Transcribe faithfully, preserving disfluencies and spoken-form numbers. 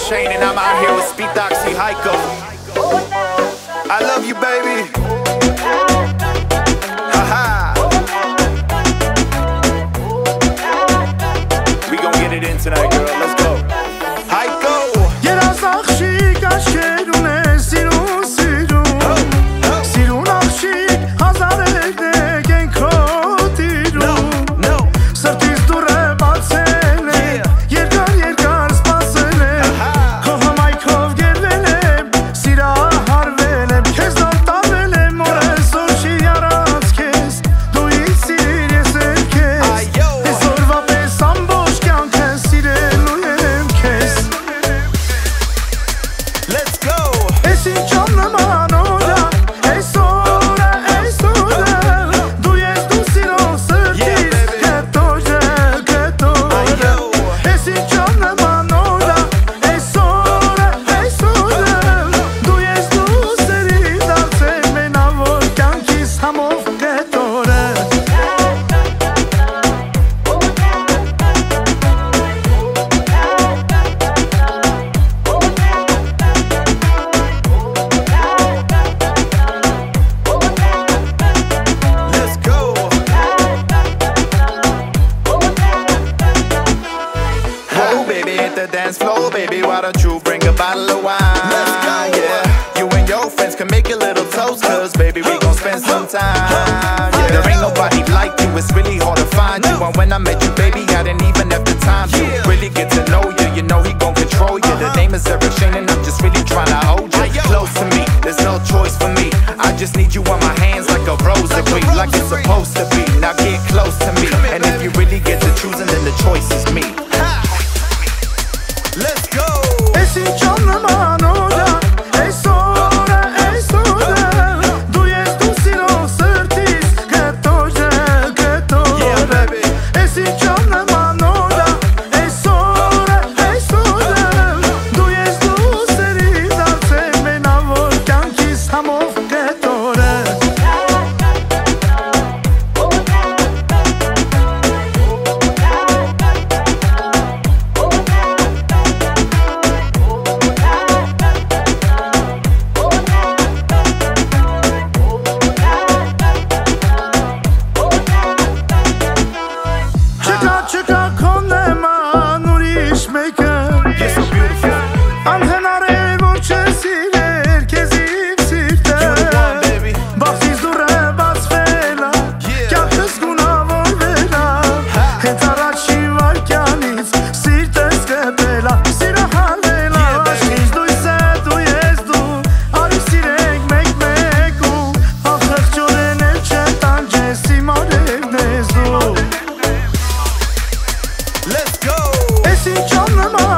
Shane and I'm out here with Speed Doxy Heiko. I love you, baby. Haha. We gon' get it in tonight, girl. Let's go. Heiko. Երաս աղջիկ աչքերուն է սիրուն սիրուն Սիրուն աղջիկ հազարերն է գենքոտ իրուն Սրտիս դուր է բացել է երկար երկար սպասել է Քո հմայքով գերվել եմ սիրահարվել եմ Քեզ նոր տարվել եմ օրես որ չի արած քեզ Դու ինձ սիրիր ես էլ քեզ Այսօրվա պես ամբողջ կյանքը սիրելու եմ քեզ Let's go. Ես ինչ աննման օրա, այս օրը, այս օրը Դու ես դու սիրո սրտիս, կետորը, կետորը Ես ինչ աննման օրա, այս օրը, այս օրը Դու ես դու սերի դարձել մենավոր կյանքիս համով կետորը Let's go. Whoa, baby, hit the dance floor, baby. Why don't you bring a bottle of wine? Let's go. Yeah, you and your friends can make a little toast, cause baby, we gon' spend some time. Yeah, there ain't nobody like you, it's really hard to find you. And when I met you, baby, I didn't even have the time to really get to know you. You know he gon' control you. The name is Eric Shane, and I'm just really trying to hold you close to me. There's no choice for me. I just need you on my hands like a rosary, like it's supposed to be. Now get close to me, and if you really get to choosing, then the choice is me. Let's go. Ես ինչ աննման օրա, այս օրը, այս օրը Դու ես դու սիրո սրտիս, կետորը, կետորը Ես ինչ աննման օրա, այս օրը, այս օրը Դու ես դու սերի դարձել մենավոր կյանքիս համով կետորը Չկա, չկա քո նման ուրիշ մեկը You're so beautiful. Անհնար է որ չես իրեր քեզ իմ սիրտը You're the one, baby. Բախտիս դուրը բացվել ա Կյանքս գունավորվել ա Հենց առաջի վայրկյանից սիրտս կպել ա Սիրահարվել ա Աշխիս դույս է դու ես դու Արի սիրենք մեկ մեկ ու Ախղճորեն էլ չեն տանջես իմ արևն ես դու Let's go. Ես ինչ աննման